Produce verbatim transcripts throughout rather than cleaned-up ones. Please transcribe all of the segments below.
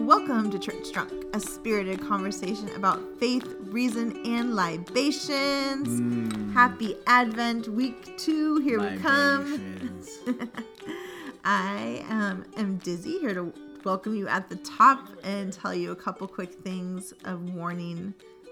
Welcome to Church Drunk, a spirited conversation about faith, reason, and libations. Mm. Happy Advent, week two, here libations. we come. I um, am Dizzy, here to welcome you at the top and tell you a couple quick things of warning.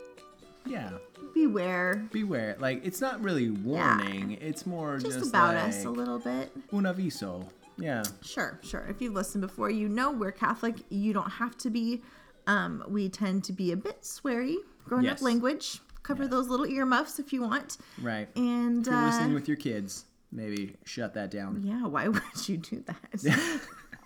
Yeah. Beware. Beware. Like, it's not really warning. Yeah. It's more just, just about like us a little bit. Un aviso. Yeah. Sure, sure. If you've listened before, you know we're Catholic. You don't have to be. Um, we tend to be a bit sweary. Grown yes. up language. Cover yeah. those little earmuffs if you want. Right. And if you're uh, listening with your kids, maybe shut that down. Yeah, why would you do that?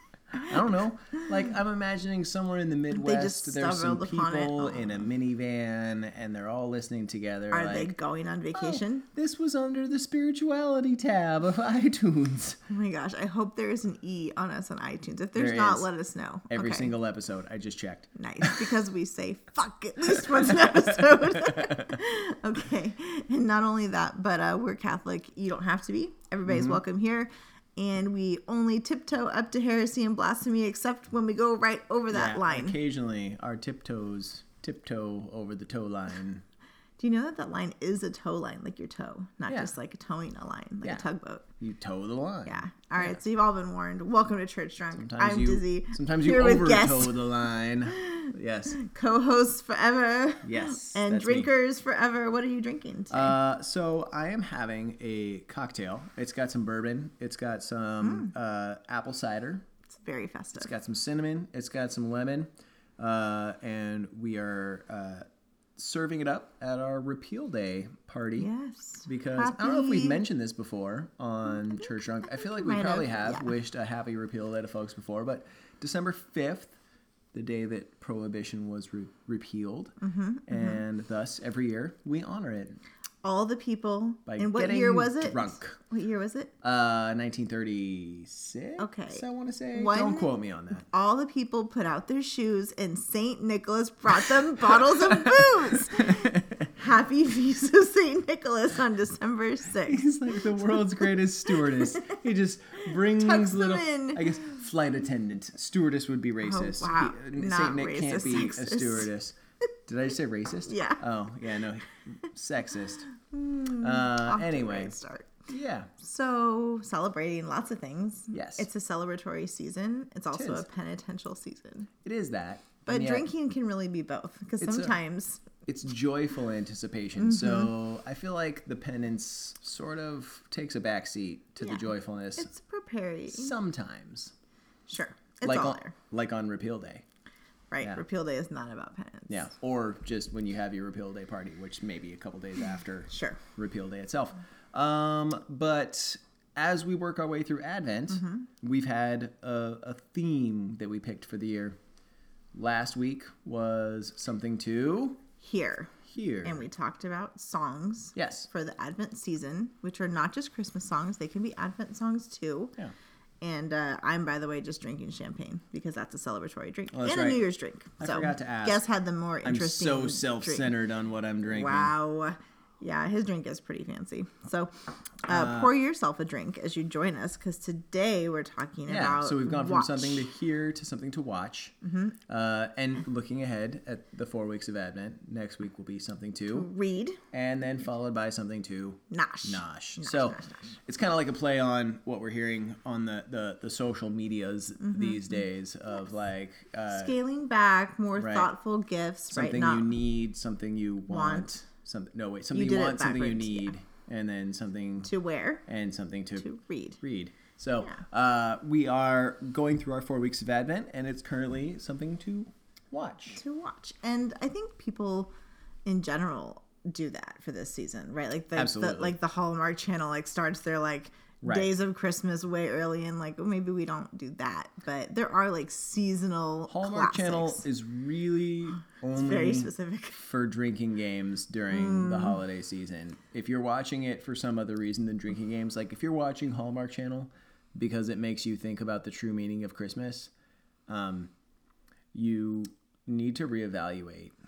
I don't know. Like, I'm imagining somewhere in the Midwest, there's some people in a minivan, and they're all listening together. Are like, they going on vacation? Oh, this was under the spirituality tab of iTunes. Oh my gosh, I hope there is an E on us on iTunes. If there's there not, is. let us know. Every okay. single episode. I just checked. Nice, because we say, fuck, at least once an episode. Okay, and not only that, but uh, we're Catholic. You don't have to be. Everybody's mm-hmm. welcome here. And we only tiptoe up to heresy and blasphemy, except when we go right over that yeah, line. Occasionally, our tiptoes tiptoe over the toe line. Do you know that that line is a toe line, like your toe, not yeah. just like a towing a line, like yeah. a tugboat? You toe the line. Yeah. All right. Yeah. So you've all been warned. Welcome to Church Drunk. Sometimes I'm you, Dizzy. Sometimes you over toe the line. Yes. Co-hosts forever. Yes. And drinkers me. forever. What are you drinking today? Uh, so I am having a cocktail. It's got some bourbon. It's got some mm. uh, apple cider. It's very festive. It's got some cinnamon. It's got some lemon. Uh, and we are uh, serving it up at our Repeal Day party. Yes. Because happy... I don't know if we've mentioned this before on Church Drunk. I feel like we probably have, have yeah. wished a happy Repeal Day to folks before. But December fifth, the day that Prohibition was re- repealed, mm-hmm, and mm-hmm. thus every year we honor it. All the people. By and what year was it? Drunk. What year was it? Uh, nineteen thirty-six. Okay. I want to say. One, Don't quote me on that. All the people put out their shoes, and Saint Nicholas brought them bottles of booze. Happy Feast of Saint Nicholas on December sixth. He's like the world's greatest stewardess. He just brings Tucks little. Them in. I guess flight attendant. Stewardess would be racist. Oh, wow. He, Not Saint Nick racist, can't be sexist. a stewardess. Did I just say racist? Yeah. Oh, yeah, no. Sexist. Mm, uh, anyway. Great start. Yeah. So, celebrating lots of things. Yes. It's a celebratory season. It's also it a penitential season. It is that. But yet, drinking can really be both. Because sometimes... A, it's joyful anticipation. Mm-hmm. So, I feel like the penance sort of takes a backseat to yeah. the joyfulness. It's preparing. Sometimes. Sure. It's like all on, there. Like on Repeal Day. Right. Yeah. Repeal Day is not about penance. Yeah. Or just when you have your Repeal Day party, which may be a couple days after sure. Repeal Day itself. Um, but as we work our way through Advent, mm-hmm. we've had a, a theme that we picked for the year. Last week was something to... Hear. Hear. And we talked about songs. Yes. For the Advent season, which are not just Christmas songs. They can be Advent songs too. Yeah. And uh, I'm, by the way, just drinking champagne because that's a celebratory drink oh, and right. a New Year's drink. I so forgot to ask. Guess had the more interesting I'm so self-centered drink. on what I'm drinking. Wow. Yeah, his drink is pretty fancy. So uh, uh, pour yourself a drink as you join us because today we're talking yeah, about so we've gone watch. from something to hear to something to watch. Mm-hmm. Uh, and looking ahead at the four weeks of Advent, next week will be something to... to read. And then followed by something to... Nosh. Nosh. Nosh so nosh, nosh. It's kind of like a play on what we're hearing on the, the, the social medias mm-hmm. these days of yes. like... Uh, scaling back, more right. thoughtful gifts. Something right? you need, something you want. want. Something no wait something you, you want something you need yeah. and then something to wear and something to, to read read so yeah. uh, we are going through our four weeks of Advent and it's currently something to watch to watch and I think people in general do that for this season right like the, Absolutely. the like the Hallmark Channel like starts their like right. days of Christmas way early and like well, maybe we don't do that but there are like seasonal Hallmark classics. Channel is really it's only very specific for drinking games during mm. the holiday season. If you're watching it for some other reason than drinking games, like if you're watching Hallmark Channel because it makes you think about the true meaning of Christmas, um, you need to reevaluate.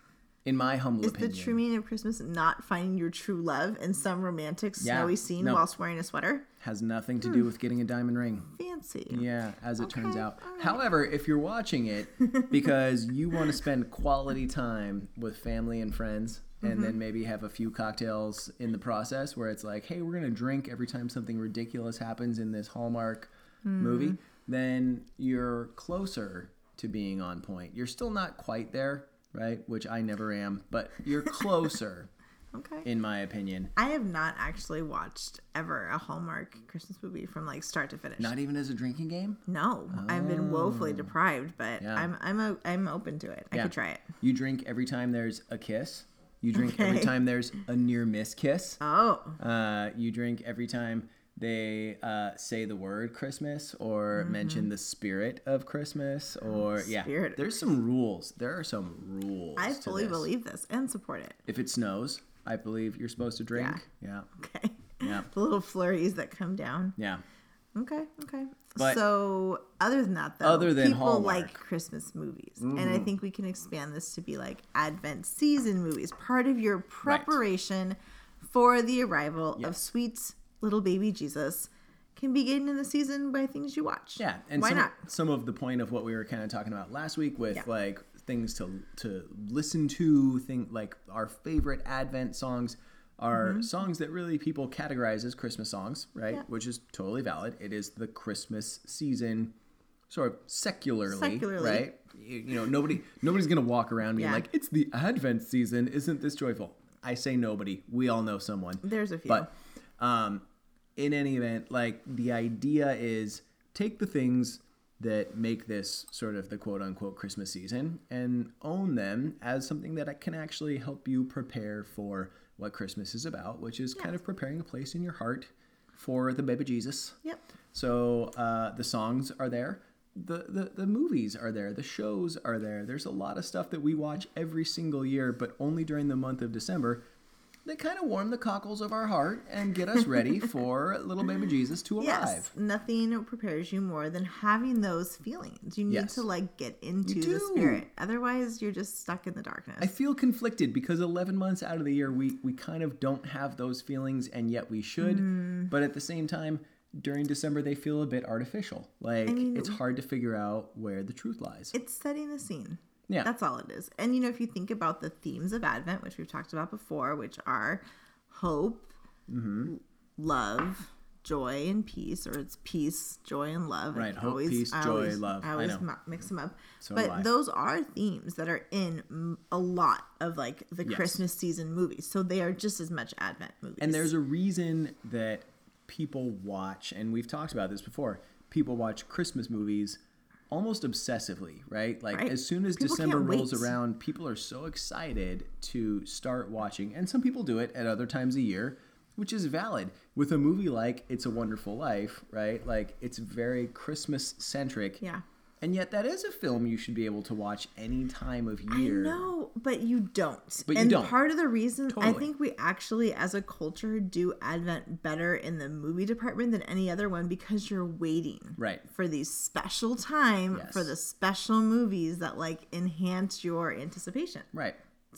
In my humble Is opinion. the true meaning of Christmas not finding your true love in some romantic snowy Yeah, scene no. whilst wearing a sweater? Has nothing to do with getting a diamond ring. Fancy. Yeah, as it Okay, turns out. all right. However, if you're watching it because you want to spend quality time with family and friends, and Mm-hmm. then maybe have a few cocktails in the process where it's like, hey, we're going to drink every time something ridiculous happens in this Hallmark Mm. movie, then you're closer to being on point. You're still not quite there, right? Which I never am, but you're closer, Okay. in my opinion. I have not actually watched ever a Hallmark Christmas movie from like start to finish. Not even as a drinking game? No, I've been woefully deprived, but Yeah. I'm I'm a, I'm open to it. I Yeah. could try it. You drink every time there's a kiss. You drink every Okay. time there's a near miss kiss. Oh, Uh, you drink every time they uh, say the word Christmas or mention the spirit of Christmas or yeah. Mm-hmm. Spirit of There's some rules. There are some rules. I to fully this. believe this and support it. If it snows, I believe you're supposed to drink. Yeah. Okay. Yeah. The little flurries that come down. Yeah. Okay, okay. But- so other than that, though, Other than people Hallmark. like Christmas movies, and I think we can expand this to be like Advent season movies, part of your preparation for the arrival of Yes. sweet little baby Jesus. Can begin in the season by things you watch. Yeah, and why some, not? some of the point of what we were kind of talking about last week with Yeah. like things to to listen to, thing like our favorite Advent songs are songs that really people categorize as Christmas songs, right? Mm-hmm. Yeah. Which is totally valid. It is the Christmas season, sort of secularly, Secularly. right? You, you know, nobody nobody's gonna walk around being Yeah. like, "It's the Advent season, isn't this joyful?" I say nobody. We all know someone. There's a few. But um, in any event, like the idea is take the things that make this sort of the quote unquote Christmas season and own them as something that can actually help you prepare for what Christmas is about, which is kind of preparing a place in your heart for the baby Jesus. Yep. So uh, the songs are there. The, the the movies are there. The shows are there. There's a lot of stuff that we watch every single year, but only during the month of December, that kind of warm the cockles of our heart and get us ready for little baby Jesus to arrive. Yes, nothing prepares you more than having those feelings. You need Yes. to like get into You the do. spirit. Otherwise, you're just stuck in the darkness. I feel conflicted because eleven months out of the year, we, we kind of don't have those feelings, and yet we should. Mm. But at the same time, during December, they feel a bit artificial. Like, I mean, it's hard to figure out where the truth lies. It's setting the scene. Yeah. That's all it is. And you know, if you think about the themes of Advent, which we've talked about before, which are hope, Mm-hmm. love, joy, and peace, or it's peace, joy, and love. I Right, hope, always, peace, I joy, always, love. I I always know. mi- mix them up. So do I. but those are themes that are in mm, a lot of like the Yes. Christmas season movies. So they are just as much Advent movies. And there's a reason that people watch, and we've talked about this before, people watch Christmas movies almost obsessively, right? Like Right. as soon as People December can't rolls wait. around, people are so excited to start watching. And some people do it at other times a year, which is valid. With a movie like It's a Wonderful Life, right? Like it's very Christmas centric. Yeah. And yet that is a film you should be able to watch any time of I year. know, but you don't. But you and don't. part of the reason I Totally. think we actually, as a culture, do Advent better in the movie department than any other one because you're waiting Right. for these special time Yes. for the special movies that like enhance your anticipation. Right.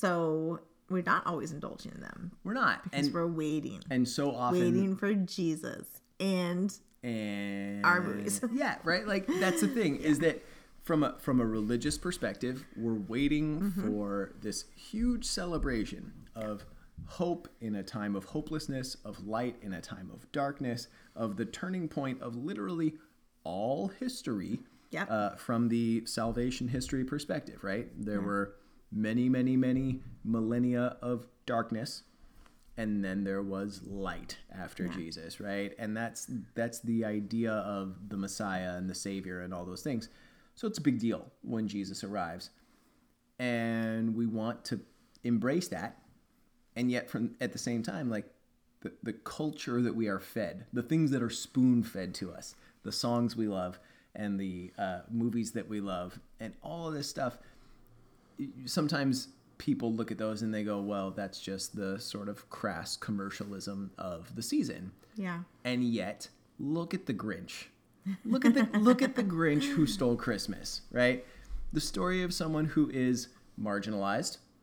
So we're not always indulging in them We're not. because And we're waiting, and so often waiting for Jesus and and Our movies. yeah, right. Like that's the thing is that from a from a religious perspective, we're waiting Mm-hmm. for this huge celebration of hope in a time of hopelessness, of light in a time of darkness, of the turning point of literally all history. Yep. Uh, from the salvation history perspective, right? There were many, many, many millennia of darkness, and then there was light after Yeah. Jesus, right? And that's that's the idea of the Messiah and the Savior and all those things. So it's a big deal when Jesus arrives, and we want to embrace that, and yet from at the same time, like the the culture that we are fed, the things that are spoon fed to us, the songs we love, and the uh, movies that we love, and all of this stuff. Sometimes people look at those and they go, well, that's just the sort of crass commercialism of the season. yeah. And yet, look at the Grinch. Look at the look at the Grinch who stole Christmas, right? The story of someone who is marginalized,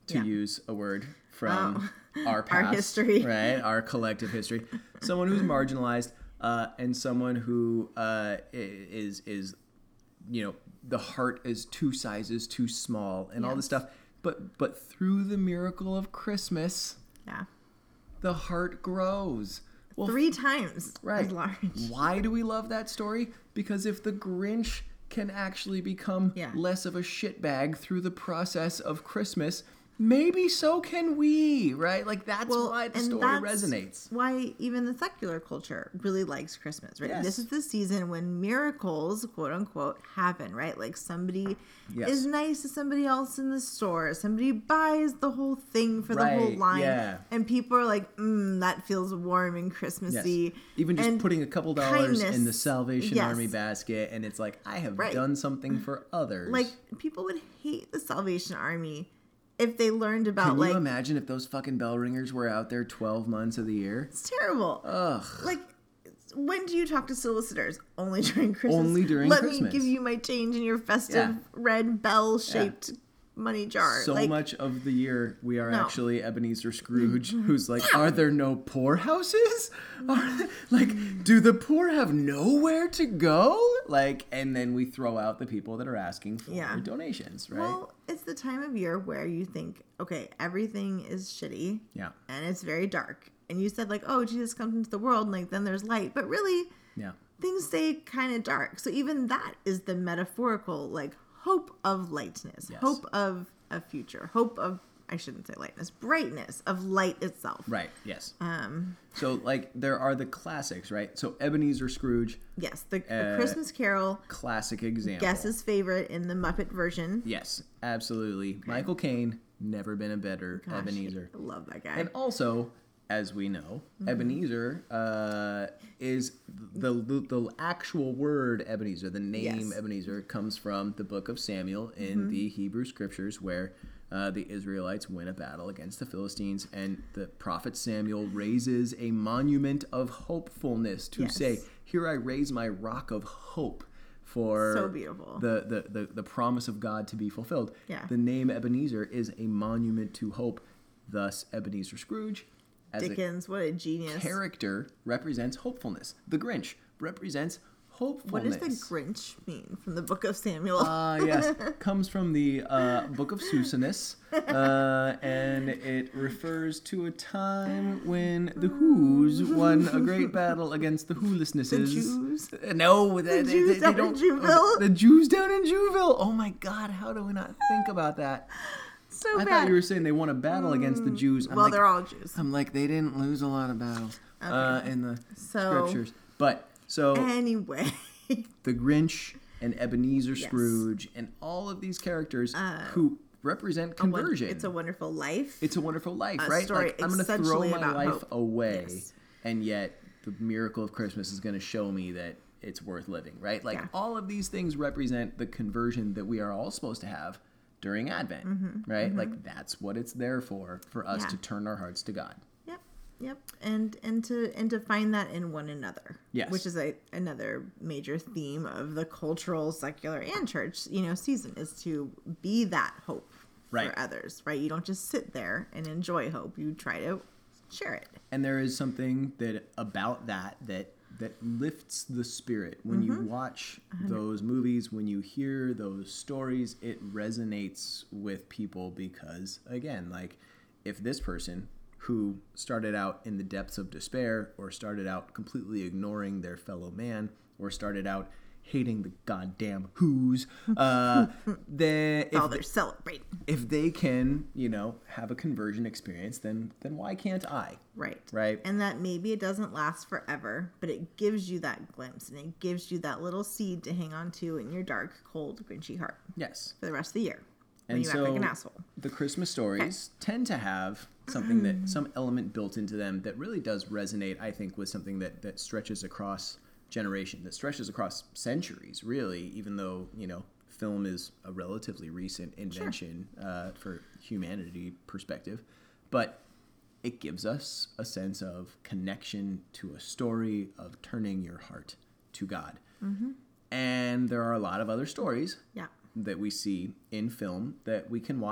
to Yeah. use a word from Oh. our past, Our history. right? Our collective history. Someone who's marginalized, uh, and someone who uh, is is you know, the heart is two sizes too small, and all this Yes. stuff. But but through the miracle of Christmas, Yeah. the heart grows. Well, Three times right. as large. Why do we love that story? Because if the Grinch can actually become Yeah. less of a shitbag through the process of Christmas, maybe so can we, right? Like that's Well, why the and story that's resonates. Why even the secular culture really likes Christmas, right? Yes. This is the season when miracles, quote unquote, happen, right? Like somebody Yes. is nice to somebody else in the store. Somebody buys the whole thing for the whole Right, line. yeah. And people are like, mm, that feels warm and Christmassy. Yes. Even just And putting a couple dollars in the kindness. Salvation Yes. Army basket, and it's like, I have Right. done something for others. Like people would hate the Salvation Army if they learned about Can like you imagine if those fucking bell ringers were out there twelve months of the year? it's terrible. Ugh. Like, when do you talk to solicitors? Only during Christmas. Only during Let Christmas. me give you my change in your festive Yeah. red bell-shaped money jar. So like, much of the year we are No. actually Ebenezer Scrooge, who's like, are there no poorhouses? Are, like, do the poor have nowhere to go? Like, and then we throw out the people that are asking for Yeah. donations, right? Well, it's the time of year where you think, okay, everything is shitty. Yeah. And it's very dark. And you said like, oh, Jesus comes into the world, and like then there's light. But really, Yeah. things stay kind of dark. So even that is the metaphorical, like, hope of lightness, Yes. hope of a future, hope of, I shouldn't say lightness, brightness of light itself. Right. Yes. Um, So, like, there are the classics, right? So, Ebenezer Scrooge, yes, the, the Uh, Christmas Carol, classic example. Guess's favorite in the Muppet version. Yes, absolutely. Michael Caine, never been a better Gosh, Ebenezer. I love that guy. And also, as we know, Mm-hmm. Ebenezer uh, is the, the the actual word Ebenezer. The name Yes. Ebenezer comes from the book of Samuel in Mm-hmm. the Hebrew Scriptures, where uh, the Israelites win a battle against the Philistines, and the prophet Samuel raises a monument of hopefulness to Yes. say, "Here I raise my rock of hope." For So beautiful. The, the, the, the promise of God to be fulfilled. Yeah. The name Ebenezer is a monument to hope. Thus, Ebenezer Scrooge, as Dickens, what a a genius. character, represents hopefulness. The Grinch represents What hopefulness. does the Grinch mean from the Book of Samuel? Ah, yes. Comes from the uh, Book of Susanus, uh, and it refers to a time when the Who's won a great battle against the Wholessnesses. The Jews? Uh, No, they, they, Jews they, they down in don't. Jewville? The Jews down in Jewville. Oh my God, how do we not think about that? so I bad. thought you were saying they won a battle against the Jews. I'm well, like, they're all Jews. I'm like, they didn't lose a lot of battles uh, in the So- scriptures. But so Anyway. the Grinch and Ebenezer Yes. Scrooge and all of these characters who represent A won- conversion. It's a Wonderful Life. It's a wonderful life, a right? story Like, I'm going to throw essentially my about life hope. away, Yes. and yet the miracle of Christmas is going to show me that it's worth living, right? Like Yeah. all of these things represent the conversion that we are all supposed to have during Advent, right? Like that's what it's there for, for us Mm-hmm. Yeah. to turn our hearts to God. Yep, yep, and and to and to find that in one another. Yes. which is a another major theme of the cultural, secular, and church, you know, season is to be that hope Right. for others. Right, you don't just sit there and enjoy hope. You try to share it. And there is something that about that that that lifts the spirit when Mm-hmm. you watch those movies, when you hear those stories. It resonates with people because, again, like if this person who started out in the depths of despair, or started out completely ignoring their fellow man, or started out hating the goddamn Who's, uh, then Oh, if, they're celebrating. if they can, you know, have a conversion experience, then then why can't I? Right. Right. And that maybe it doesn't last forever, but it gives you that glimpse, and it gives you that little seed to hang on to in your dark, cold, grinchy heart Yes. for the rest of the year. When And you so act like an asshole. the Christmas stories tend to have something that some element built into them that really does resonate, I think, with something that that stretches across generation, that stretches across centuries, really, even though, you know, film is a relatively recent invention uh, for humanity perspective. But it gives us a sense of connection to a story of turning your heart to God. Mm-hmm. And there are a lot of other stories Yeah. that we see in film that we can watch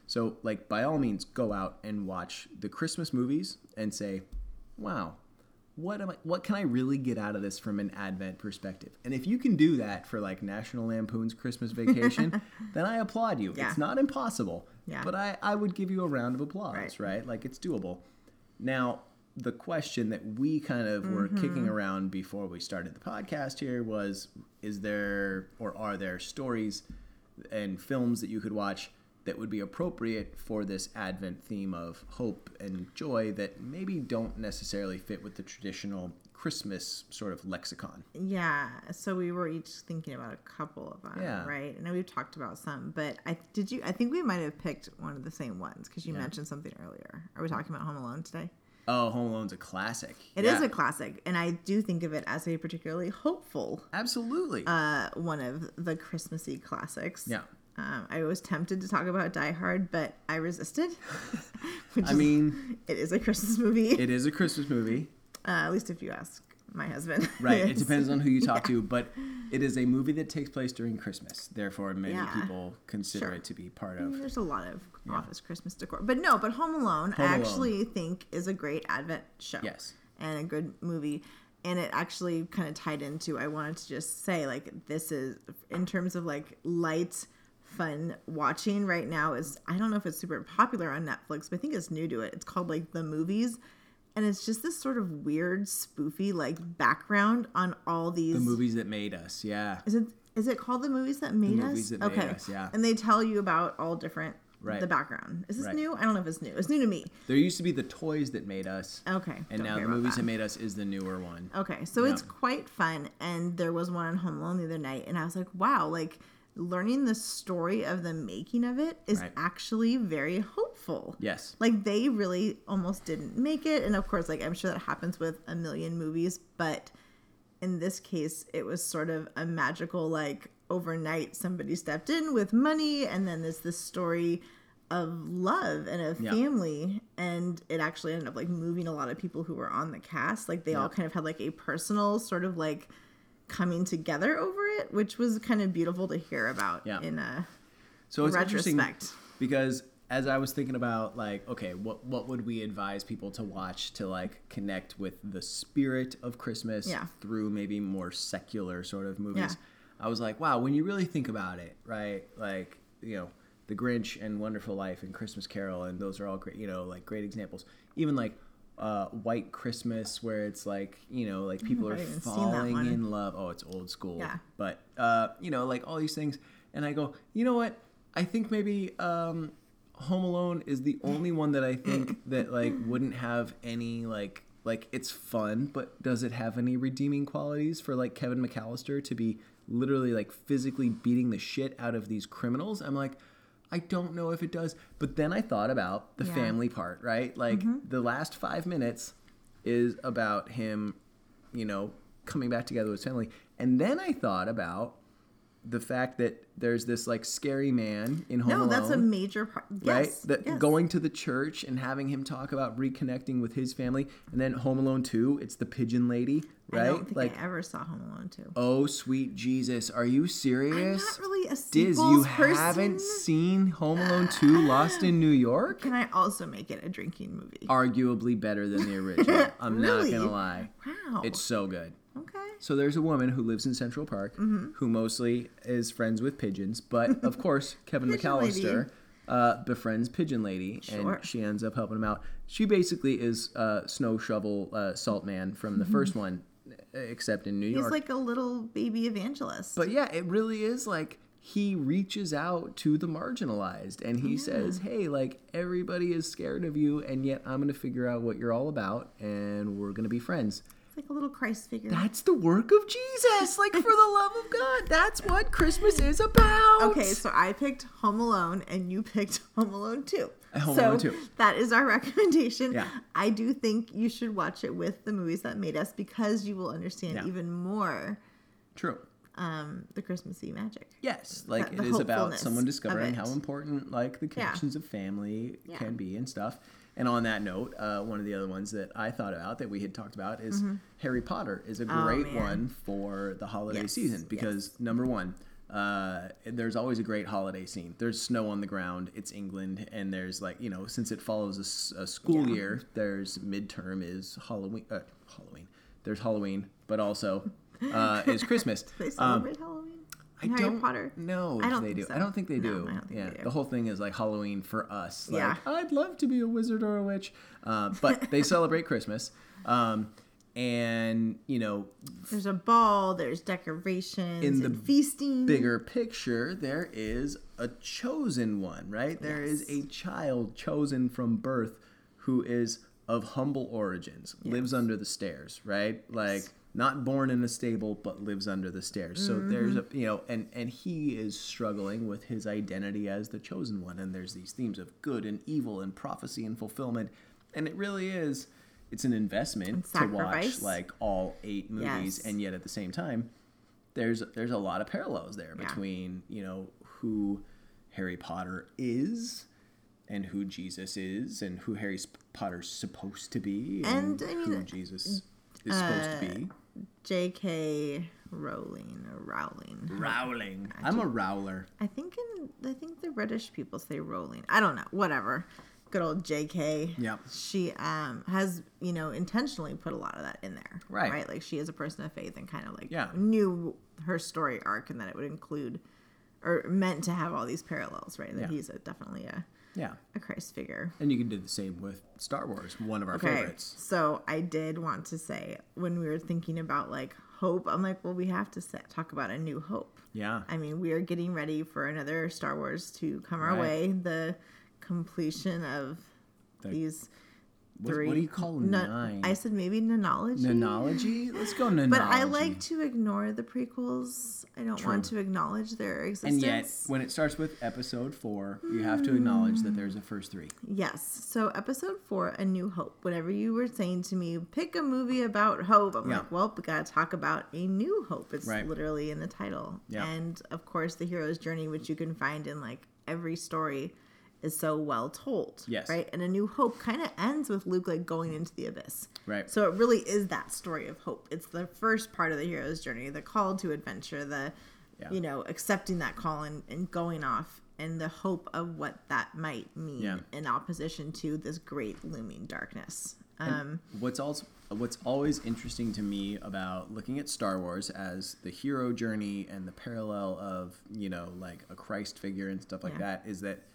So, like, by all means, go out and watch the Christmas movies and say, wow, what am I, what can I really get out of this from an Advent perspective? And if you can do that for, like, National Lampoon's Christmas Vacation, then I applaud you. Yeah. It's not impossible, yeah. but I, I would give you a round of applause, right. right? Like, it's doable. Now, the question that we kind of were mm-hmm. kicking around before we started the podcast here was, is there or are there stories and films that you could watch that would be appropriate for this Advent theme of hope and joy that maybe don't necessarily fit with the traditional Christmas sort of lexicon? Yeah, so we were each thinking about a couple of them, yeah. right? And we've talked about some, but I did you? I think we might have picked one of the same ones because you yeah. mentioned something earlier. Are we talking about Home Alone today? Oh, Home Alone's a classic. It yeah. is a classic, and I do think of it as a particularly hopeful. Absolutely. Uh, one of the Christmassy classics. Yeah. Um, I was tempted to talk about Die Hard, but I resisted. Which I is, mean, it is a Christmas movie. It is a Christmas movie. Uh, at least if you ask my husband. Right. It depends on who you talk yeah. to, but it is a movie that takes place during Christmas. Therefore, many yeah. people consider sure. it to be part I mean, of. there's a lot of yeah. office Christmas decor, but no. But Home Alone, Home I Alone. actually think is a great Advent show. Yes. And a good movie. And it actually kind of tied into, I wanted to just say, like, this is, in terms of, like, light, fun watching right now is, I don't know if it's super popular on Netflix, but I think it's new to it. It's called, like, The Movies. And it's just this sort of weird, spoofy, like, background on all these. The movies that made us, yeah. Is it is it called The Movies That Made the Us? Movies that okay. made us, yeah. And they tell you about all different, right. the background. Is this right. new? I don't know if it's new. It's new to me. There used to be The Toys That Made Us. Okay. And now The Movies that. that Made Us is the newer one. Okay. So yeah. it's quite fun. And there was one on Home Alone the other night. And I was like, wow, like, learning the story of the making of it is right. actually very hopeful. Yes. Like, they really almost didn't make it. And of course, like, I'm sure that happens with a million movies. But in this case, it was sort of a magical, like, overnight somebody stepped in with money. And then there's this story of love and a family. Yeah. And it actually ended up, like, moving a lot of people who were on the cast. Like, they yeah. all kind of had, like, a personal sort of, like, coming together over it, which was kind of beautiful to hear about yeah. in a so it's retrospect. Interesting because as I was thinking about, like, okay, what what would we advise people to watch to, like, connect with the spirit of Christmas yeah. through maybe more secular sort of movies? Yeah. I was like, wow, when you really think about it, right? Like, you know, The Grinch and Wonderful Life and Christmas Carol, and those are all great, you know, like great examples. Even like Uh, White Christmas, where it's like, you know, like people are falling in love. Oh, it's old school. Yeah. But, uh, you know, like all these things. And I go, you know what? I think maybe um, Home Alone is the only one that I think that, like, wouldn't have any, like, like it's fun, but does it have any redeeming qualities for, like, Kevin McAllister to be literally, like, physically beating the shit out of these criminals? I'm like, I don't know if it does. But then I thought about the yeah. family part, right? Like, mm-hmm. the last five minutes is about him, you know, coming back together with his family. And then I thought about the fact that there's this, like, scary man in Home no, Alone. No, that's a major part. Yes, right? That yes. going to the church and having him talk about reconnecting with his family. And then Home Alone two, it's the pigeon lady, right? I don't think like, I ever saw Home Alone two. Oh, sweet Jesus. Are you serious? I'm not really a Diz, sequels you person. haven't seen Home Alone two Lost in New York? Can I also make it a drinking movie? Arguably better than the original. I'm really? not going to lie. Wow. It's so good. Okay. So there's a woman who lives in Central Park mm-hmm. who mostly is friends with pigeons. But, of course, Kevin Pigeon McAllister uh, befriends Pigeon Lady. Sure. And she ends up helping him out. She basically is uh, Snow Shovel uh, Salt Man from the mm-hmm. first one, except in New York. He's like a little baby evangelist. But, yeah, it really is like he reaches out to the marginalized. And he yeah. says, hey, like, everybody is scared of you. And yet I'm going to figure out what you're all about. And we're going to be friends. Like a little Christ figure. That's the work of Jesus. Like, for the love of God. That's what Christmas is about. Okay, so I picked Home Alone and you picked Home Alone two. Home so Alone two. That is our recommendation. Yeah. I do think you should watch it with The Movies That Made Us because you will understand yeah. even more. True. Um, the Christmassy magic. Yes, like the, the it is about someone discovering how important, like, the connections yeah. of family yeah. can be and stuff. And on that note, uh, one of the other ones that I thought about that we had talked about is mm-hmm. Harry Potter is a great oh, one for the holiday yes. season because, yes. number one, Uh, there's always a great holiday scene. There's snow on the ground. It's England, and there's like you know, since it follows a, s- a school Yeah. year, there's midterm is Halloween. Uh, Halloween. There's Halloween, but also uh, is Christmas. Do they Um, celebrate Halloween? I In Harry don't Potter? know I if don't they think do. so. I don't think they No, do. I don't think yeah, they do. the whole thing is like Halloween for us. Like, Yeah. I'd love to be a wizard or a witch, uh, but they celebrate Christmas. Um, and you know, There's a ball, there's decorations, In the and feasting. bigger picture, there is a chosen one, right? There is Yes. a child chosen from birth who is of humble origins, lives under the stairs, right? Like not born in a stable, but lives under the stairs. So Mm-hmm. there's a, you know, and, and he is struggling with his identity as the chosen one. And there's these themes of good and evil and prophecy and fulfillment. And it really is, it's an investment to watch sacrifice. like all eight movies. Yes. And yet at the same time, there's there's a lot of parallels there Yeah. between you know who Harry Potter is and who Jesus is and who Harry Potter's supposed to be and, And, I mean, who Jesus is supposed to be. J K. Rowling or Rowling. Rowling. I'm a Rowler. I think in I think the British people say Rowling. I don't know. Whatever. Good old J K. Yep. She um has you know intentionally put a lot of that in there. Right. Right. Like she is a person of faith and kind of like Yeah. knew her story arc and that it would include or meant to have all these parallels. Right. That Yeah. he's a, definitely a Yeah. a Christ figure. And you can do the same with Star Wars, one of our Okay, favorites. so I did want to say when we were thinking about like hope, I'm like, well, we have to set, talk about A New Hope. Yeah. I mean, we are getting ready for another Star Wars to come our Right. way. The completion of The- these What, three. what do you call No- nine? I said maybe nonology. Nonology? Let's go nonology. But I like to ignore the prequels. I don't want True. to acknowledge their And existence. yet, when it starts with episode four, you have to acknowledge that there's a first three. Yes. So episode four, A New Hope. Whenever you were saying to me, pick a movie about hope, I'm Yeah. like, well, we gotta talk about A New Hope. It's Right. literally in the title. Yeah. And of course, the hero's journey, which you can find in like every story, is so well told. Yes. Right. And A New Hope kind of ends with Luke like going into the abyss. Right. So it really is that story of hope. It's the first part of the hero's journey, the call to adventure, the Yeah. you know, accepting that call and, and going off and the hope of what that might mean Yeah. in opposition to this great looming darkness. Um, What's also what's always interesting to me about looking at Star Wars as the hero journey and the parallel of, you know, like a Christ figure and stuff like Yeah. that is that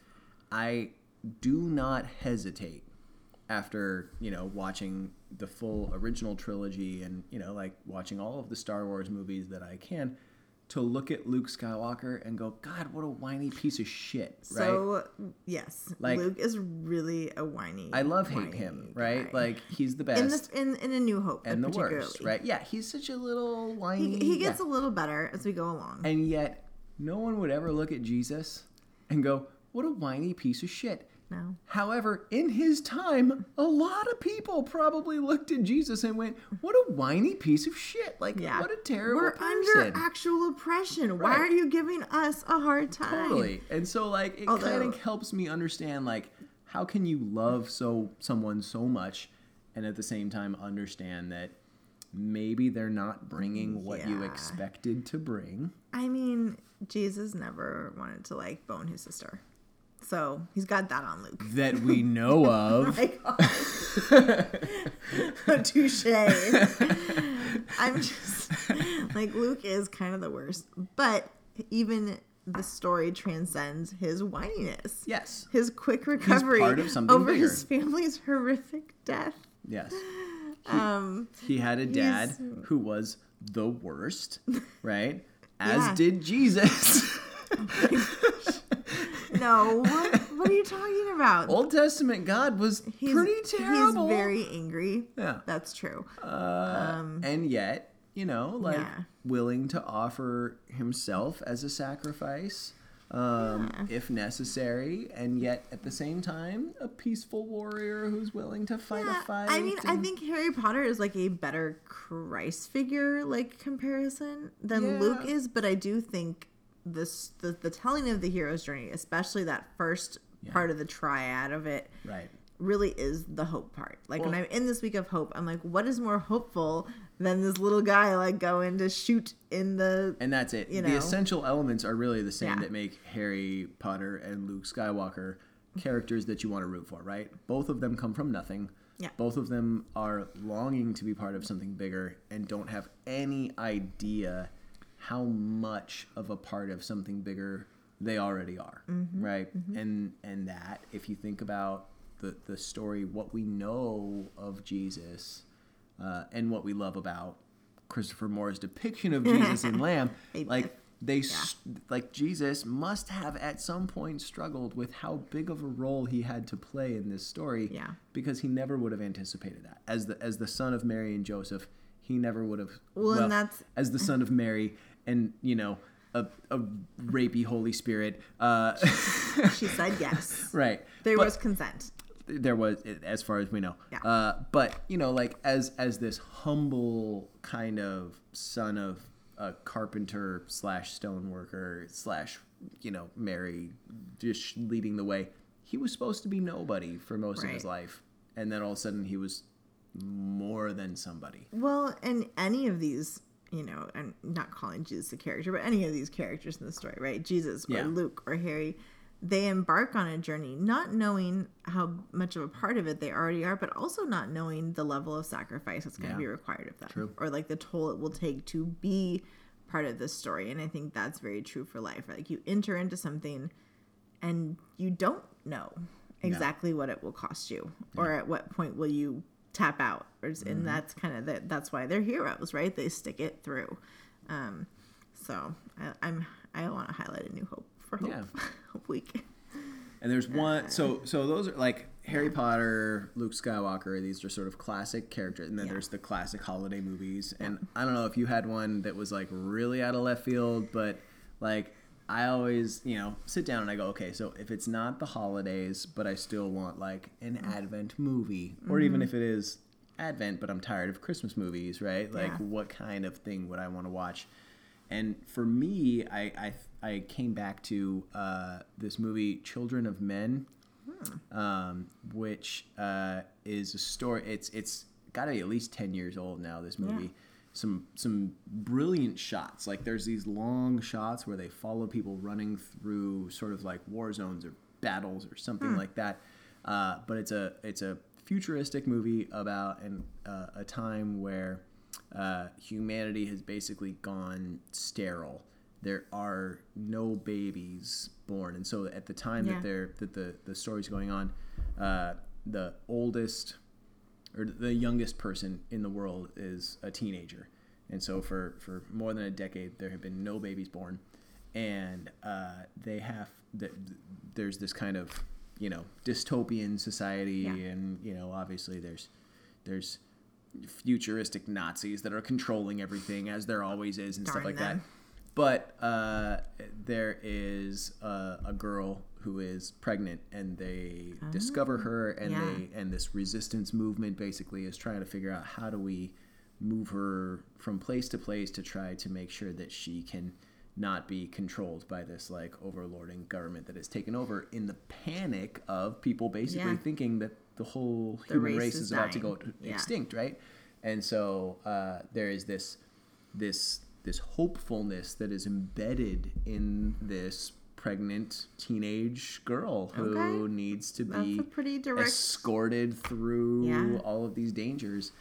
I do not hesitate after, you know, watching the full original trilogy and, you know, like watching all of the Star Wars movies that I can to look at Luke Skywalker and go, God, what a whiny piece of shit, right? so, yes, Like- Luke is really a whiny. I love hate whiny him, right? guy. Like he's the best. in this in, in A New Hope, and the particularly. worst, right? Yeah, he's such a little whiny. He, he gets yeah. a little better as we go along. And yet, no one would ever look at Jesus and go, what a whiny piece of shit. no. However, in his time, a lot of people probably looked at Jesus and went, what a whiny piece of shit. Like, Yeah. what a terrible We're person. under actual oppression. Why Right. are you giving us a hard time? Totally. And so, like, it Although- kind of helps me understand, like, how can you love so someone so much and at the same time understand that maybe they're not bringing what you Yeah. expected to bring. I mean, Jesus never wanted to like bone his sister. So he's got that on Luke. That we know of. My God. Touche. I'm just like Luke is kind of the worst. But even the story transcends his whininess. Yes. His quick recovery part of something over bigger. his family's horrific death. Yes. Um He had a dad He's- who was the worst, right? As Yeah. did Jesus. no, what, what are you talking about? Old Testament God was He's- pretty terrible. He's very angry. Yeah. That's true. Uh, and yet, you know, like Yeah. willing to offer himself as a sacrifice, um, Yeah. if necessary, and yet at the same time, a peaceful warrior who's willing to fight Yeah, a fight. I mean, I and- think Harry Potter is like a better Christ figure like comparison than Yeah. Luke is, but I do think this the, the telling of the hero's journey, especially that first Yeah. part of the triad of it, right. really is the hope part. Like Well, when I'm in this week of hope, I'm like, what is more hopeful than this little guy like going to shoot in the and that's it. You The know? essential elements are really the same Yeah. that make Harry Potter and Luke Skywalker characters that you want to root for, right? Both of them come from nothing. Yeah. Both of them are longing to be part of something bigger and don't have any idea how much of a part of something bigger they already are, Mm-hmm. right? Mm-hmm. And and that, if you think about the, the story, what we know of Jesus, uh, and what we love about Christopher Moore's depiction of Jesus in Lamb, Hey, like they, yeah. like Jesus must have at some point struggled with how big of a role he had to play in this story, Yeah. because he never would have anticipated that. As the as the son of Mary and Joseph, he never would have. Well, well and that's as the son of Mary and you know a a rapey Holy Spirit. Uh, she said yes. right. There But- was consent. there was, as far as we know. Yeah. Uh, but you know, like as as this humble kind of son of a carpenter slash stoneworker slash, you know, Mary, just leading the way. He was supposed to be nobody for most of his Right. life, and then all of a sudden he was more than somebody. Well, and any of these, you know, I'm not calling Jesus a character, but any of these characters in the story, right? Jesus or Yeah. Luke or Harry, they embark on a journey not knowing how much of a part of it they already are, but also not knowing the level of sacrifice that's going to Yeah. be required of them. True. Or like the toll it will take to be part of this story. And I think that's very true for life. Like you enter into something and you don't know exactly what it will cost you, or at what point will you tap out. Or, and Mm-hmm. that's kind of the, that's why they're heroes, right? They stick it through. Um, so I, I'm I want to highlight a new hope for Hope, Yeah. Hope Week. And there's one, so so those are like Harry Potter, Luke Skywalker. These are sort of classic characters, and then Yeah. there's the classic holiday movies. And I don't know if you had one that was like really out of left field, but like I always, you know, sit down and I go, okay, so if it's not the holidays, but I still want like an Advent movie, or Mm-hmm. even if it is Advent, but I'm tired of Christmas movies, right? Like, Yeah. what kind of thing would I want to watch? And for me, I I, I came back to uh, this movie, Children of Men, um, which uh, is a story. It's it's got to be at least ten years old now. This movie, Yeah. some some brilliant shots. Like there's these long shots where they follow people running through sort of like war zones or battles or something like that. Uh, but it's a it's a futuristic movie about an uh, a time where uh, humanity has basically gone sterile. There are no babies born, and so at the time Yeah. that they're that the the story's going on, uh, the oldest or the youngest person in the world is a teenager, and so for for more than a decade there have been no babies born, and uh, they have the, there's this kind of you know dystopian society, Yeah. and you know obviously there's there's futuristic Nazis that are controlling everything, as there always is, and Darn stuff like them. that. But uh, there is a, a girl who is pregnant, and they discover her, and yeah. they and this resistance movement basically is trying to figure out how do we move her from place to place to try to make sure that she can not be controlled by this like overlording government that has taken over, in the panic of people basically Yeah. thinking that the whole The human race race is is about to dying. go to Yeah. extinct, right? And so uh, there is this this this hopefulness that is embedded in this pregnant teenage girl who Okay. needs to That's be a pretty direct. escorted through Yeah. all of these dangers.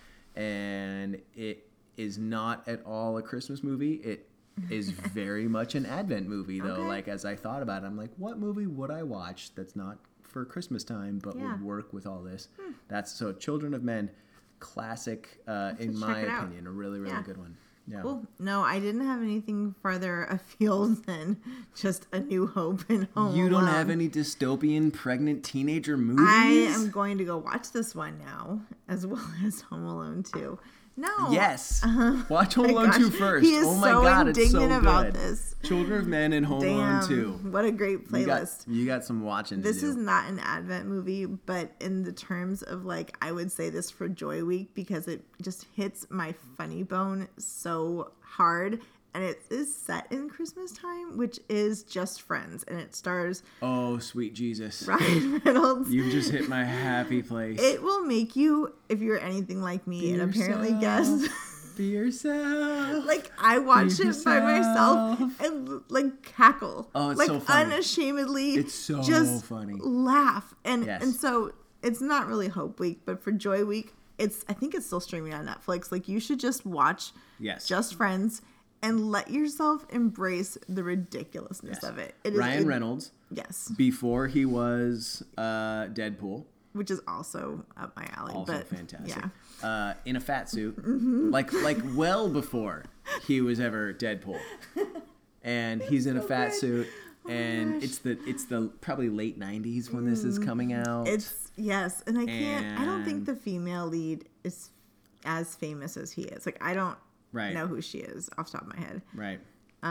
And it is not at all a Christmas movie. It is very much an Advent movie, though. Okay. Like, as I thought about it, I'm like, what movie would I watch that's not for Christmas time but Yeah. would work with all this? That's so Children of Men, classic, uh, in check my it out. opinion, a really, really Yeah. good one. Yeah. Cool. No, I didn't have anything farther afield than just A New Hope and Home You don't Alone. have any dystopian pregnant teenager movies? I am going to go watch this one now, as well as Home Alone two. No. Yes. Uh-huh. Watch Home My Alone gosh, two first. He is oh my so god, it's so indignant about good. this. Children of Men and Home Alone Damn, two. what a great You got, playlist. you got some watching This to do. is not an Advent movie, but in the terms of like, I would say this for Joy Week because it just hits my funny bone so hard. and it is set in Christmas time, which is Just Friends, and it stars Oh, sweet Jesus. Ryan Reynolds. You've just hit my happy place. It will make you, if you're anything like me, Be and apparently yourself. guess. Be yourself. Like, I watch Be it by myself yourself. and, like, cackle. Oh, it's like, so funny. unashamedly. It's so just funny. laugh. And, Yes. and so, it's not really Hope Week, but for Joy Week, it's I think it's still streaming on Netflix. Like, you should just watch Yes. Just Friends and let yourself embrace the ridiculousness Yes. of it. It Ryan it, Reynolds, Yes. before he was uh, Deadpool, Which is also up my alley. also but, fantastic. Yeah. Uh, in a fat suit, Mm-hmm. like like well before he was ever Deadpool, and he's in a so fat good. suit, Oh and gosh. it's the it's the probably late nineties when this is coming out. It's yes, and I can't. I don't think And- the female lead is as famous as he is. Like I don't Right. know who she is off the top of my head, right.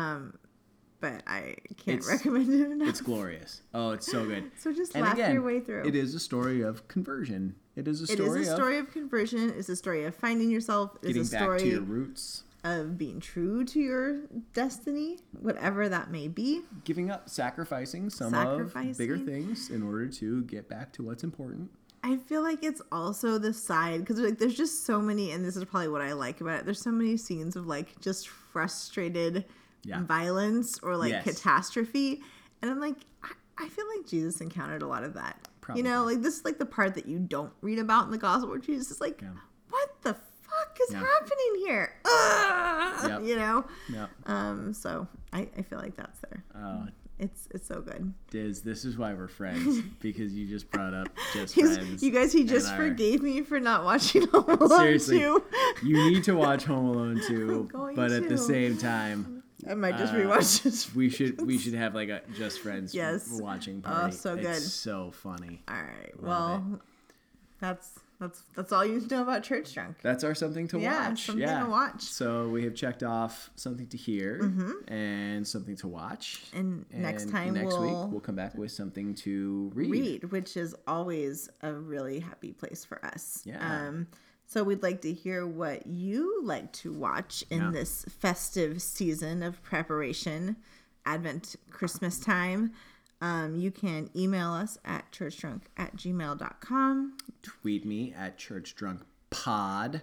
but I can't It's- recommend it enough. It's glorious. Oh, it's so good. So just And laugh again, your way through. It is a story of conversion. It is a It story is a of story of conversion. It's a story of finding yourself. It's getting a back story to your roots, of being true to your destiny, whatever that may be. giving up, sacrificing some of bigger Sacrificing. things in order to get back to what's important. I feel like it's also the side because like there's just so many, and this is probably what I like about it. There's so many scenes of like just frustrated Yeah. violence or like Yes. catastrophe, and I'm like, I, I feel like Jesus encountered a lot of that. You know, Probably. like this is like the part that you don't read about in the gospel where Jesus is like, Yeah. what the fuck is Yeah. happening here? Ugh! Yep. You know, Yeah. um. So I, I feel like that's there. Oh, It's it's so good. Diz, this is why we're friends, because you just brought up Just He's, Friends. you guys, he and just our- forgave me for not watching Home Alone Seriously, two. you need to watch Home Alone two, I'm going but at the to. same time, I might just uh, rewatch this. we should we should have like a Just Friends Yes. watching Oh, party. so It's good. so funny. All right. Love Well, that's that's that's all you need to know about Church Drunk. That's our something to Yeah, watch. something yeah. to watch. So we have checked off something to hear and something to watch. Mm-hmm. And next time next we'll week we'll come back with something to read. Read, which is always a really happy place for us. Yeah. Um, so we'd like to hear what you like to watch in Yeah. this festive season of preparation, Advent, Christmas time. Um, you can email us at churchdrunk at gmail dot com. Tweet me at churchdrunkpod,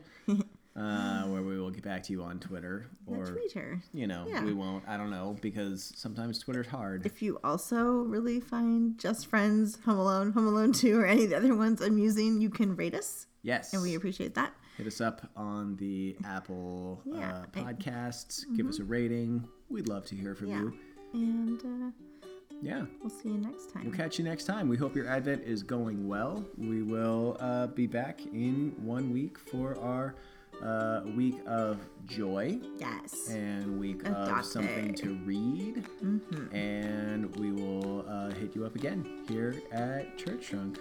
uh, where we will get back to you on Twitter. Or, Twitter. you know, Yeah. we won't. I don't know, because sometimes Twitter's hard. If you also really find Just Friends, Home Alone, Home Alone two, or any of the other ones amusing, you can rate us, Yes. and we appreciate that. Hit us up on the Apple Yeah, uh, I- podcasts. Give us a rating. We'd love to hear from Yeah. you. And uh, Yeah. we'll see you next time. We'll catch you next time. We hope your Advent is going well. We will uh, be back in one week for our uh, week of joy Yes. and week of Adopted. something to read. Mm-hmm. And we will uh, hit you up again here at Church Drunk,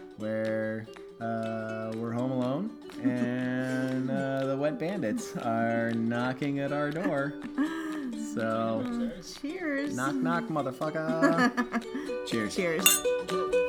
where uh, we're home alone and uh, the Wet Bandits are knocking at our door. So, Cheers. knock, knock, motherfucker. Cheers. Cheers.